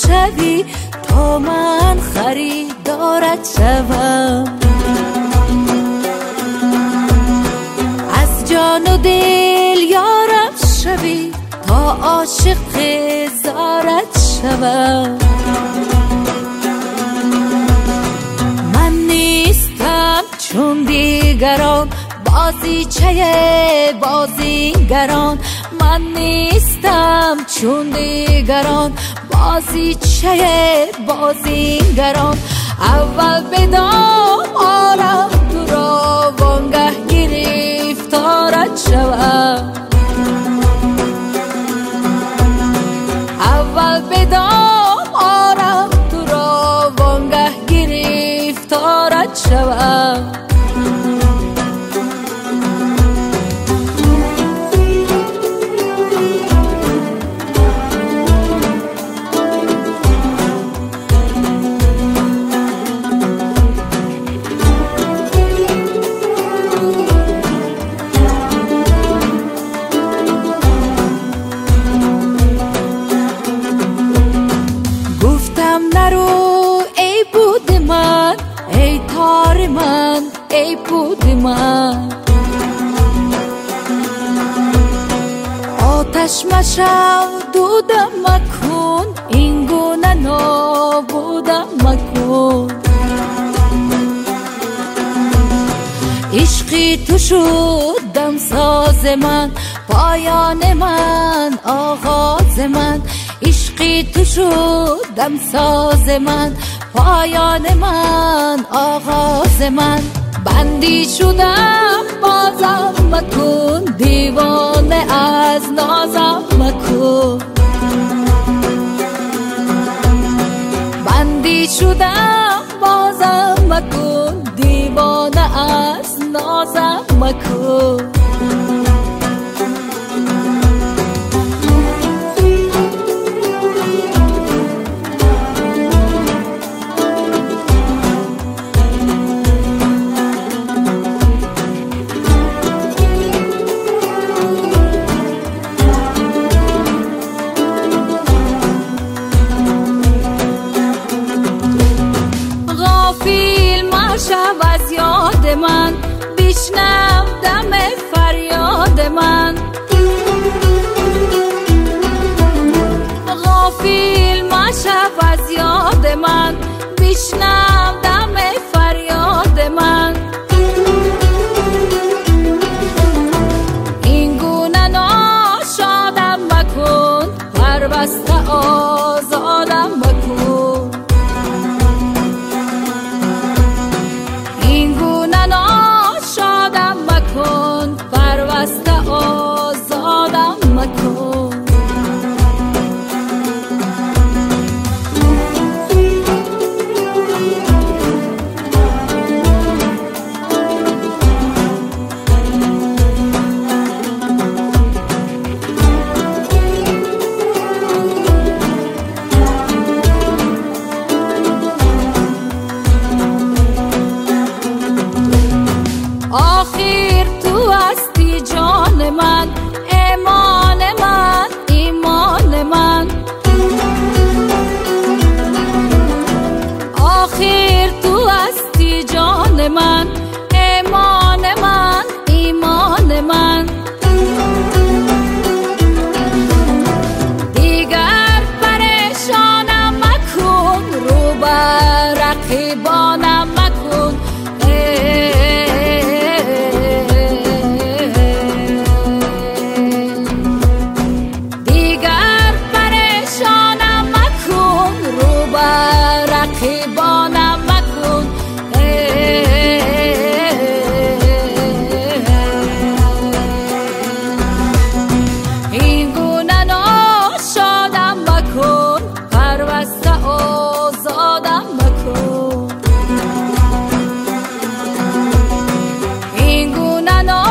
شوی تا من خریدارت شوم. از جان و دل یارم شوی تا عاشق زارت شوم. من نیستم چون دیگران بازیچه بازیگران، من نیستم چون دیگران بازیچه بازیگران. اول بدام آرم تو را وانگه گرفتارت شوم. اول بدام آرم تو را وانگه گرفتارت شوم. نرو ای بود من، ای تار من، ای بود من. آتش مشو دودم مکن، این گونه نابودم مکن. عشقی تو شدم ساز من، پایان من، آغاز من. عشقی تو شدم ساز من، پایان من، آغاز من. بندی شدم بازم مکن، دیوانه از نازم مکن. بندی شدم بازم مکن، دیوانه از نازم مکن. شب از یاد من، بشنو دم فریاد من. غافل مشو از یاد من، بشنو دم فریاد من. این گونه ناشادم مکن، پربسته آزادم مکن. شادم مکن، پربسته آزادم مکن. آخر تو هستی جان من، ایمان من، ایمان من. آخر تو هستی جان من، ایمان من، ایمان من. دیگر پریشانم مکن، رو بر رقیبانم مکن. رقیبانم مکن. این گونه ناشادم مکن، پربسته آزادم مکن. این گونه